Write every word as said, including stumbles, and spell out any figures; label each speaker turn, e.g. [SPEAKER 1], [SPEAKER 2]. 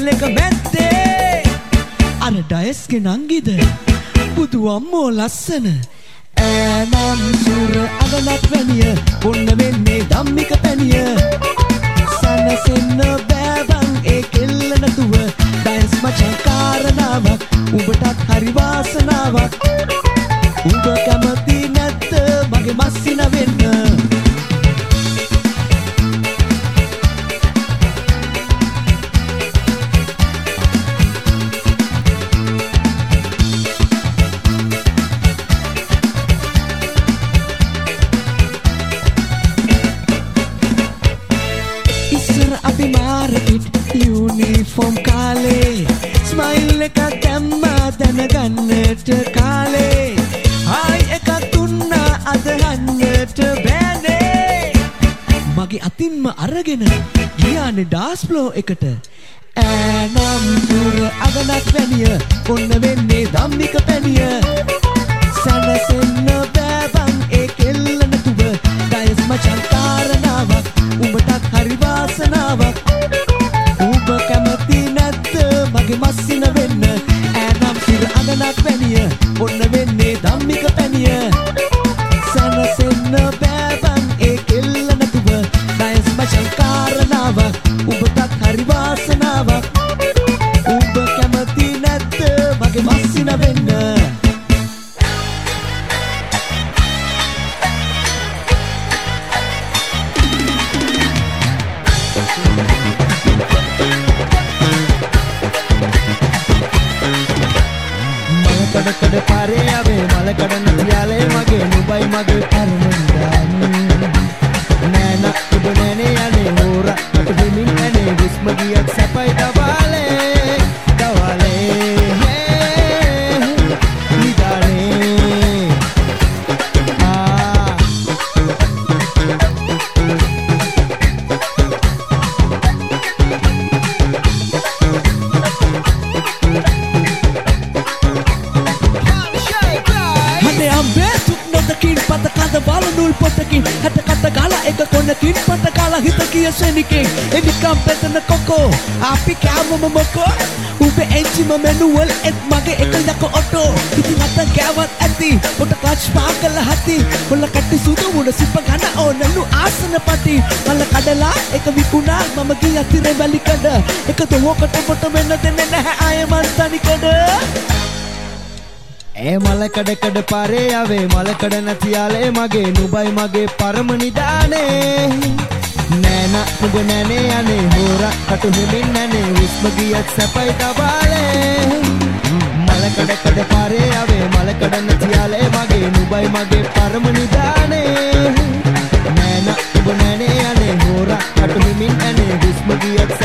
[SPEAKER 1] මල් එක මැද්දේ අර ඩයස්ගේ නංගිද බුදු අම්මෝ ලස්සන ඈනම් සුර අගලක් වැනිය ඔන්න වෙන්නේ ධම්මික පැනිය සනසෙන්න බෑවන් ඒ කෙල්ල නැතුව ඩයස් මචං කාරණාවක් උඹටත් හරි වාසනාවක් උඹ කැමති නැත්ද මගේ මස්සින වෙන්න यूनिफॉर्म काले स्माइल का दम्मा दनगन्नट काले हाय එක තුන්න අදහන්නට බෑනේ මගේ අතින්ම අරගෙන ගියානේ ඩාස් ෆ්ලෝ එකට ඈනම් දුර අගනක් වැනිය ඔන්න වෙන්නේ ධම්මික පැනිය සනසෙන්න බෑවන් ඒ කෙල්ල නැතුව ඩයස් මචං කාරණාවක් උඹටත් හරි වාසනාවක් කැමති නැත්ද මගේ මස්සින වෙන්න ඈනම් සුර අගනක් වැනිය ඔන්න වෙන්නේ ධම්මික පැනිය සනසෙන්න බෑවන් ඒ කෙල්ල නැතුව ඩයස් මචං කාරණාවක් උඹටත් හරි වාසනාවක් උඹ කැමති නැත්ද මගේ මස්සින වෙන්න කඩ කඩ පාරේ ආවේ මල කඩ නැතියාලේ මගේ නුඹයි මගේ පරමෙන්දානේ නෑන ඔබ නෑනේ යන්නේ හොරා මට දෙමින් ඇනේ විස්ම ගියක් සපයි දවාලේ දවාලේ නිදානේ ආ පත කඳ බල නුල් පොතකින් හැට කට ගාලා එක කොනකින් පත කාලා හිත කියසෙනකින් එනිකම් පෙතන කොකෝ අපි කෑමම මොකෝ උඹේ එන්ජිම මැනුවල් එත් මගේ එක යක ඔටෝ ඉතින් අත ගෑවත් ඇති පොට ක්ලච් පාකල හති කොල්ල කට්ටි සුදු උඩ සිප ගන්න ඕනලු ආසන පටි මල කඩලා එක විකුණා මම ගිය අතිරේ වැලි කඩ එක දොහකට පොට වෙන්න දෙන්නේ නැහැ ආය මන් තනිකඩ ඒ මල කඩ කඩ පාරේ ආවේ මල කඩ නැතියාලේ මගේ නුඹයි මගේ පරම නිදානේ නෑන නුඹ නෑනේ යන්නේ හොරා කටු හිමින් නැනේ විස්ම ගියක් සපයි දවාලේ මල කඩ කඩ පාරේ ආවේ මල කඩ නැතියාලේ මගේ නුඹයි මගේ පරම නිදානේ නෑන නුඹ නෑනේ යන්නේ හොරා කටු හිමින් නැනේ විස්ම ගියක්